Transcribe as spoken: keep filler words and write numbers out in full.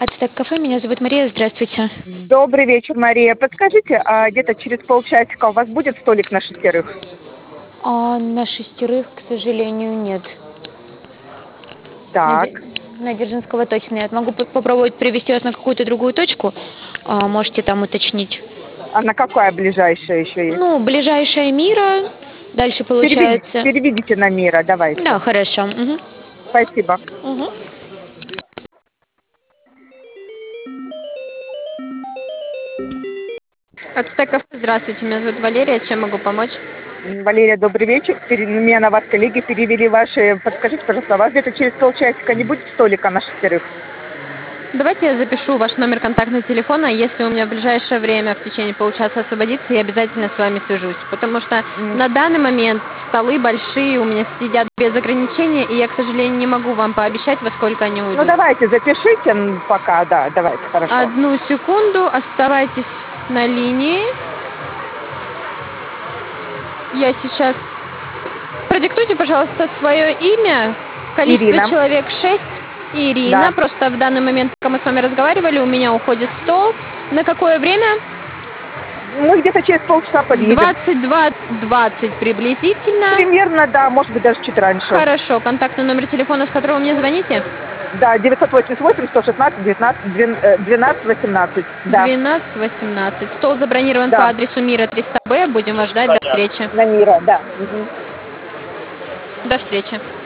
Ацтек кафе, меня зовут Мария, здравствуйте. Добрый вечер, Мария. Подскажите, а где-то через полчасика у вас будет столик на шестерых? А на шестерых, к сожалению, нет. На, Так. Дзе- на Дзержинского точно нет. Могу по- попробовать привести вас на какую-то другую точку. А, можете там уточнить. А на какая ближайшая еще есть? Ну, ближайшая Мира. Дальше Переведите, получается... переведите на Мира, Да, давайте. хорошо. Мгм. Спасибо. Мгм. Ацтек кафе, здравствуйте, меня зовут Валерия, чем могу помочь? М, Валерия, добрый вечер. Пере- Меня на вас коллеги перевели ваши. Подскажите, пожалуйста, у вас где-то через полчасика не будет столика на шестерых? Давайте я запишу ваш номер контактного телефона. Если у меня в ближайшее время в течение получаса освободится, я обязательно с вами свяжусь. Потому что М, на данный момент столы большие, у меня сидят без ограничений, и я, к сожалению, не могу вам пообещать, во сколько они Ну, уйдут. давайте, запишите м, пока, да, давайте, хорошо. Одну секунду, оставайтесь на линии. Я сейчас... Продиктуйте, пожалуйста, свое имя. Количество Ирина, человек шесть. Ирина. да. Просто в данный момент, пока мы с вами разговаривали, у меня уходит стол. На какое время? Мы где-то через полчаса подъедем. двадцать два двадцать приблизительно. Примерно, да, может быть, даже чуть раньше. Хорошо. Контактный номер телефона, с которого вы мне звоните? Да, девятьсот восемьдесят восемь сто шестнадцать девятнадцать двенадцать восемнадцать. Да, двенадцать восемнадцать. Стол забронирован по да. адресу Мира триста Б. Будем вас ждать. До встречи. На Мира, да. Мгм. До встречи.